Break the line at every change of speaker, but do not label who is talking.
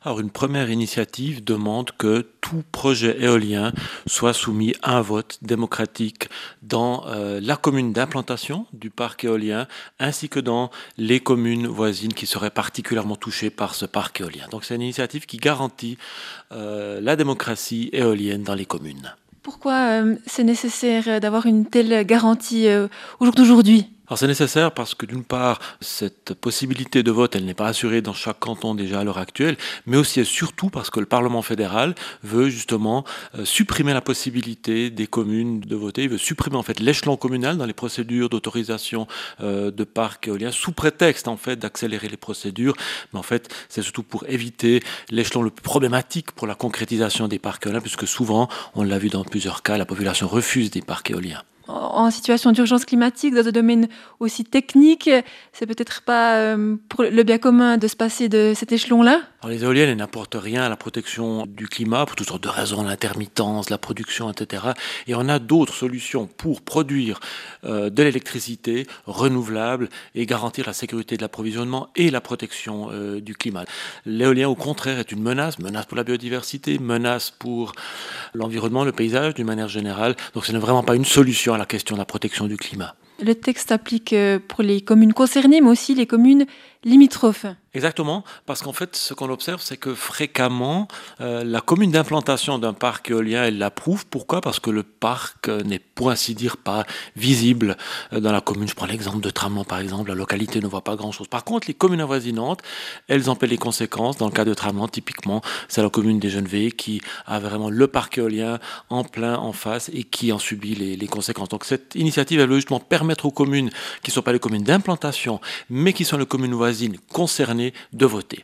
Alors, une première initiative demande que tout projet éolien soit soumis à un vote démocratique dans la commune d'implantation du parc éolien, ainsi que dans les communes voisines qui seraient particulièrement touchées par ce parc éolien. Donc, c'est une initiative qui garantit la démocratie éolienne dans les communes.
Pourquoi c'est nécessaire d'avoir une telle garantie au jour d'aujourd'hui?
Alors c'est nécessaire parce que d'une part, cette possibilité de vote, elle n'est pas assurée dans chaque canton déjà à l'heure actuelle, mais aussi et surtout parce que le Parlement fédéral veut justement supprimer la possibilité des communes de voter. Il veut supprimer en fait l'échelon communal dans les procédures d'autorisation de parcs éoliens sous prétexte en fait d'accélérer les procédures. Mais en fait, c'est surtout pour éviter l'échelon le plus problématique pour la concrétisation des parcs éoliens, puisque souvent, on l'a vu dans plusieurs cas, la population refuse des parcs éoliens.
En situation d'urgence climatique, dans un domaine aussi technique, c'est peut-être pas pour le bien commun de se passer de cet échelon-là?
Alors les éoliennes, elles n'apportent rien à la protection du climat pour toutes sortes de raisons, l'intermittence, la production, etc. Et on a d'autres solutions pour produire de l'électricité renouvelable et garantir la sécurité de l'approvisionnement et la protection du climat. L'éolien, au contraire, est une menace, menace pour la biodiversité, menace pour l'environnement, le paysage d'une manière générale. Donc ce n'est vraiment pas une solution à la question de la protection du climat.
Le texte s'applique pour les communes concernées, mais aussi les communes limitrophes.
Exactement, parce qu'en fait, ce qu'on observe, c'est que fréquemment, la commune d'implantation d'un parc éolien, elle l'approuve. Pourquoi? Parce que le parc n'est, pour ainsi dire, pas visible dans la commune. Je prends l'exemple de Tramelan, par exemple, la localité ne voit pas grand-chose. Par contre, les communes avoisinantes, elles en paient les conséquences. Dans le cas de Tramelan, typiquement, c'est la commune des Genevées qui a vraiment le parc éolien en plein, en face, et qui en subit les conséquences. Donc cette initiative, elle veut justement permettre aux communes qui ne sont pas les communes d'implantation, mais qui sont les communes voisines concernées de voter.